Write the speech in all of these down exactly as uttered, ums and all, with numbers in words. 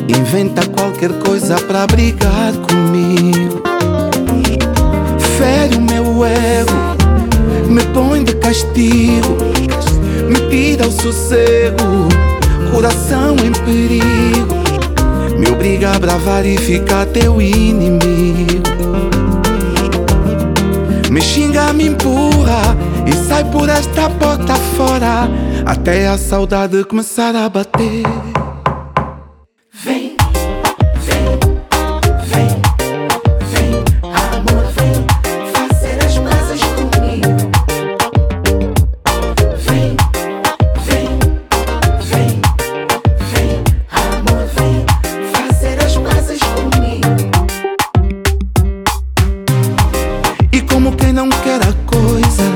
inventa qualquer coisa pra brigar comigo. Fere o meu ego, me põe de castigo, me tira o sossego, coração em perigo, me obriga a bravar e ficar teu inimigo. Me xinga, me empurra e sai por esta porta fora, até a saudade começar a bater. Vem, vem, vem, vem, amor, vem fazer as pazes comigo. Vem, vem, vem, vem, amor, vem fazer as pazes comigo. E como quem não quer a coisa,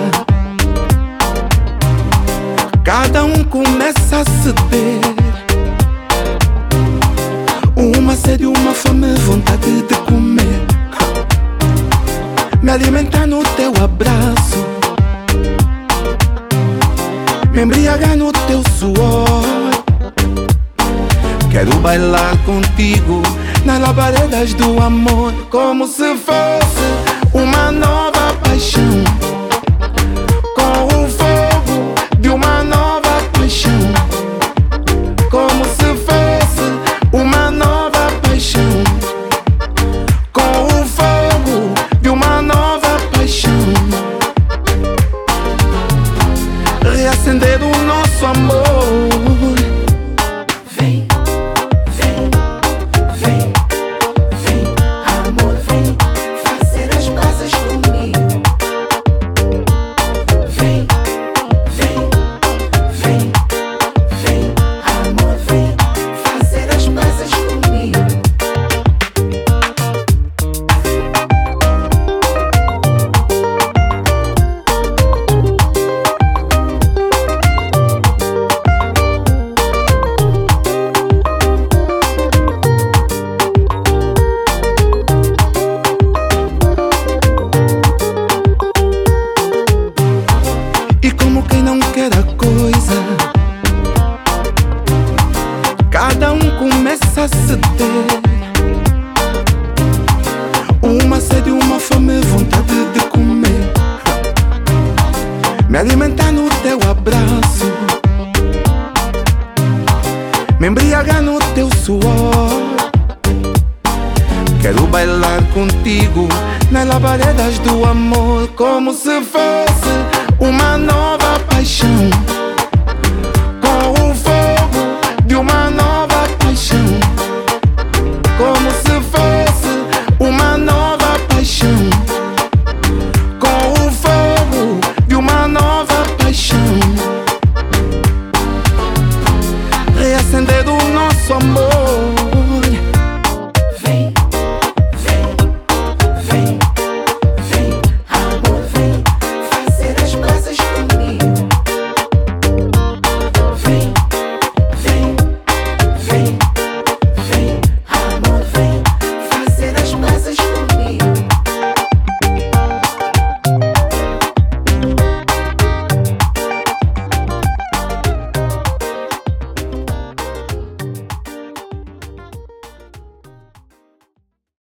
cada um começa a ceder. Uma sede, uma fome, vontade de comer, me alimentar no teu abraço, me embriagar no teu suor. Quero bailar contigo nas labaredas do amor, como se fosse uma nova paixão, com o fogo de uma nova paixão, como se fosse uma nova paixão, com o fogo de uma nova paixão, reacender o nosso amor. Vem, vem, vem, vem, amor, vem fazer as pazes comigo. Vem, vem, vem, vem, amor, vem fazer as pazes comigo. E como quem não quer a coisa, cada um começa a ceder. Uma sede, uma fome, vontade de comer, me alimentar no teu abraço, me embriagar no teu suor. Quero bailar contigo nas labaredas do amor, como se fosse uma nova paixão,